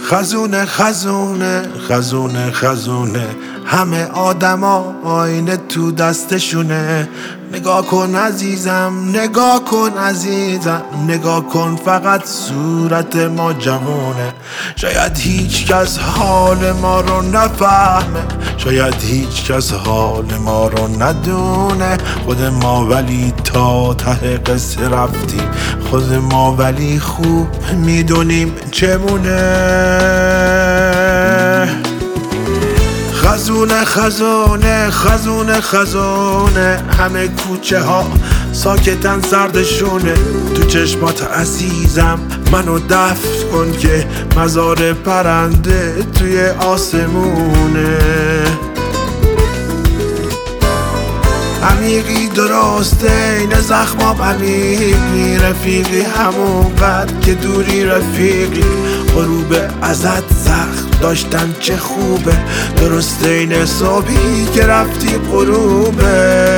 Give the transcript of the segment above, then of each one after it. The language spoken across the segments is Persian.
خزونه خزونه خزونه خزونه، همه آدما آینه تو دستشونه. نگاه کن عزیزم، نگاه کن عزیزم، نگاه کن فقط صورت ما جوونه. شاید هیچ کس حال ما رو نفهمه، شاید هیچ کس حال ما رو ندونه. خود ما ولی تا ته قصه رفتیم، خود ما ولی خوب میدونیم چمونه. خزونه خزونه خزونه خزونه، همه کوچه ها ساکتن سردشونه. تو چشمات عزیزم منو دفن کن که مزار پرنده توی آسمونه. عمیقی درسته این زخمام عمیقی، رفیقی همون قد که دوری رفیقی. غروب ازت زخم داشتن چه خوبه، درسته این صبحی که رفتی غروبه.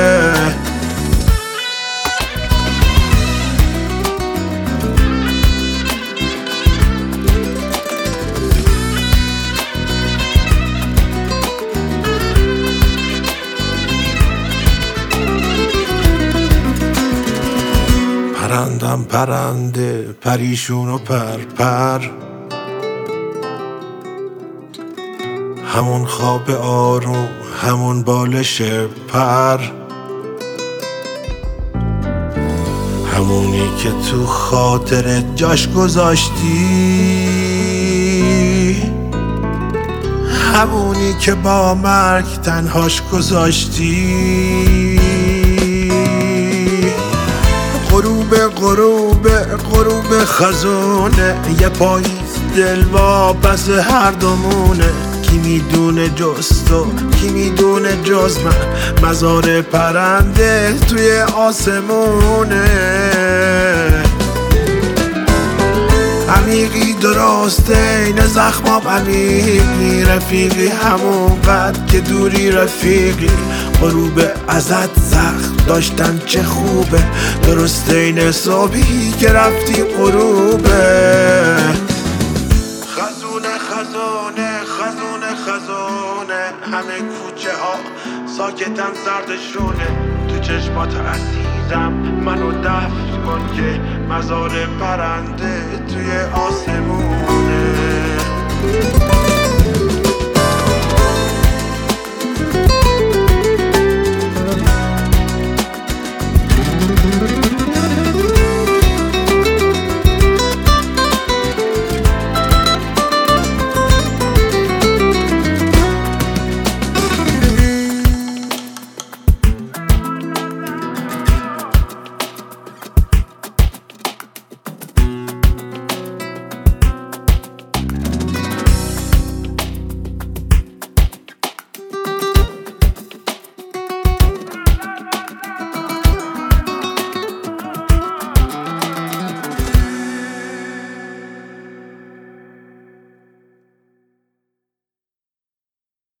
پرندم پرنده پریشون و پر، همون خواب آروم همون بالش پر، همونی که تو خاطر جاش گذاشتی، همونی که با مرگ تنهاش گذاشتی. غروب خزونه، یه پاییز دل واپس هر دومونه. کی میدونه جز تو، کی میدونه جز من، مزار پرنده توی آسمونه. عمیقی درسته این زخمام عمیقی، رفیقی همون قد که دوری رفیقی. غروب ازت زخم داشتن چه خوبه، درسته این صبحی که رفتی غروبه. خزونه خزونه خزونه خزونه، همه کوچه ها ساکتن سردشونه. تو چشمات عزیزم منو دفن کن که مزار پرنده توی آسمونه.